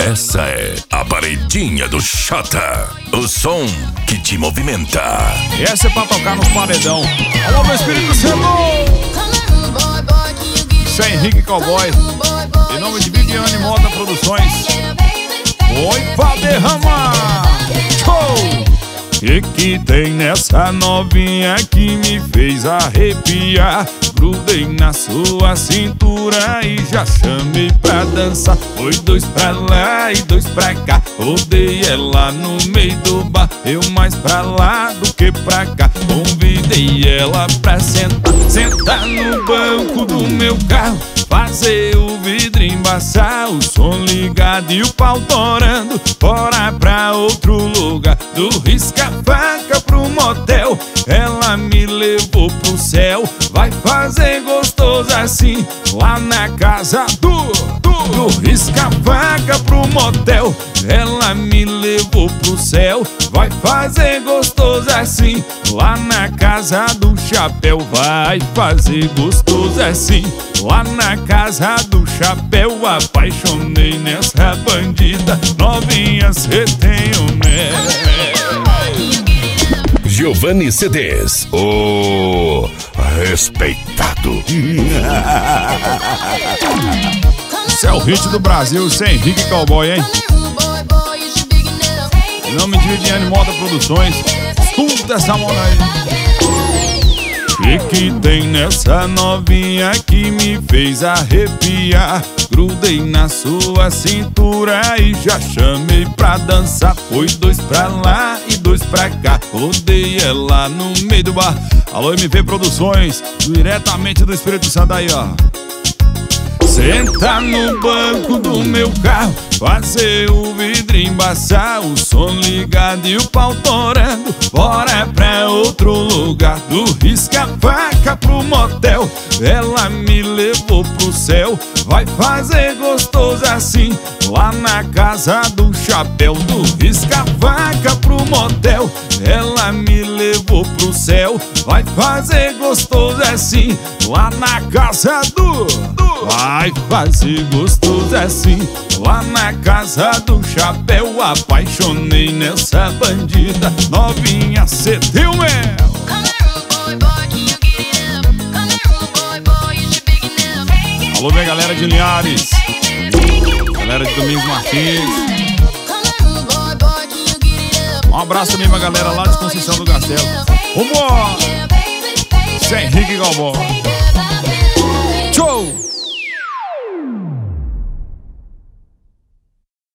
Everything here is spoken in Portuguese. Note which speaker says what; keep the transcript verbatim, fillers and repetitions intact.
Speaker 1: Essa é a paredinha do Xota, o som que te movimenta.
Speaker 2: E essa é pra tocar nos paredão. Alô, meu Espírito Santo! Sem Henrique Cowboy, em nome de Viviane Moda Produções. Foi pra derramar. Show! Que que tem nessa novinha que me fez arrepiar? Grudei na sua cintura e já chamei pra dançar. Foi dois pra lá e dois pra cá. Rodei ela no meio do bar, eu mais pra lá do que pra cá. Convidei ela pra sentar, sentar no banco do meu carro, fazer o vidro embaçar, o som ligado e o pau torando. Bora pra outro lugar, do risca-faca pro motel. Ela me levou pro céu, vai fazer gostoso assim, lá na casa do Do, do risca-faca pro motel. Ela me levou pro céu, vai fazer gostoso assim, lá na casa do chapéu. Vai fazer gostoso assim, lá na casa do chapéu. Apaixonei nessa bandida, novinha cê tem o mel.
Speaker 1: Giovanni C Ds, o respeitado.
Speaker 2: Esse é o hit do Brasil, sem Henrique Cowboy, hein? Em nome de Viviane Moda Produções, escuta essa moda aí. Que que tem nessa novinha que me fez arrepiar? Grudei na sua cintura e já chamei pra dançar. Foi dois pra lá e dois pra cá, rodei ela no meio do bar. Alô, M V Produções, diretamente do Espírito Santo aí, ó. Senta no banco do meu carro, fazer o vidro embaçar, o som ligado e o pau torando. Bora pra outro lugar, do risca-faca pro motel. Ela me levou pro céu, vai fazer gostoso assim, lá na casa do chapéu. Do risca-faca pro motel. Ela me levou pro céu, vai fazer gostoso assim, lá na casa do, do Vai fazer gostoso assim, lá na casa do chapéu. Apaixonei nessa bandida, novinha cê deu mel. Alô, minha galera de Linhares, galera de Domingos Martins. Um abraço também pra galera lá de Conceição do Castelo. Vambora! Sem Henrique Cowboy. Show!